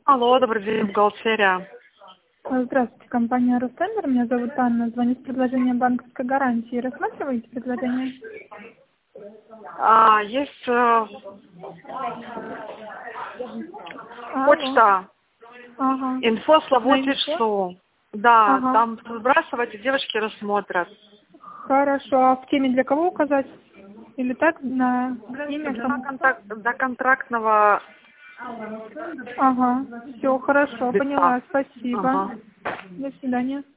Алло, добрый день, бухгалтерия. Здравствуйте, компания «Ростендер». Меня зовут Анна. Звоню с предложением банковской гарантии. Рассматриваете предложение? Есть Алло. почта, Ага. инфо На СЛОВОД.СУ. Да, Ага. там сбрасывайте, девочки рассмотрят. Хорошо. А в теме для кого указать? Или так на имя кому? До контрактного Ага. Все, хорошо. лица. Поняла. Спасибо. Ага. До свидания.